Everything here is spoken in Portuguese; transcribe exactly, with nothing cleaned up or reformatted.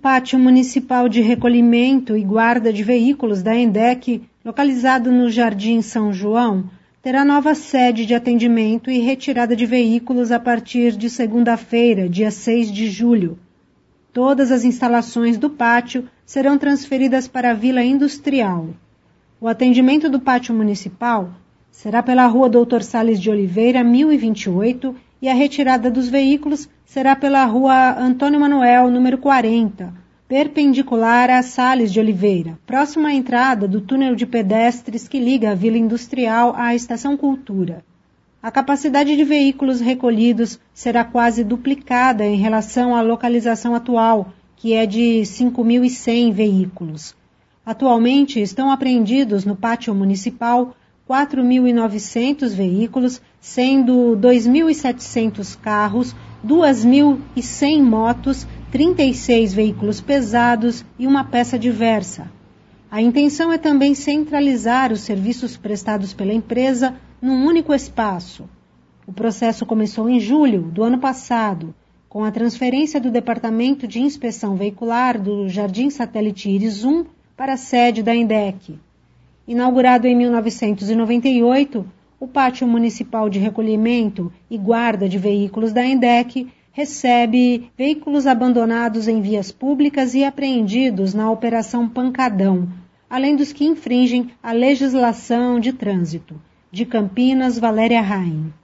Pátio Municipal de Recolhimento e Guarda de Veículos da ENDEC, localizado no Jardim São João, terá nova sede de atendimento e retirada de veículos a partir de segunda-feira, dia seis de julho. Todas as instalações do pátio serão transferidas para a Vila Industrial. O atendimento do Pátio Municipal será pela Rua Doutor Salles de Oliveira, mil e vinte e oito, e a retirada dos veículos será pela Rua Antônio Manuel, número quarenta, perpendicular a Salles de Oliveira, próxima à entrada do túnel de pedestres que liga a Vila Industrial à Estação Cultura. A capacidade de veículos recolhidos será quase duplicada em relação à localização atual, que é de cinco mil e cem veículos. Atualmente estão apreendidos no Pátio Municipal quatro mil e novecentos veículos, sendo dois mil e setecentos carros, duas mil e cem motos, trinta e seis veículos pesados e uma peça diversa. A intenção é também centralizar os serviços prestados pela empresa num único espaço. O processo começou em julho do ano passado, com a transferência do Departamento de Inspeção Veicular do Jardim Satélite Íris um para a sede da ENDEC. Inaugurado em mil novecentos e noventa e oito, o Pátio Municipal de Recolhimento e Guarda de Veículos da ENDEC recebe veículos abandonados em vias públicas e apreendidos na Operação Pancadão, além dos que infringem a legislação de trânsito. De Campinas, Valéria Raim.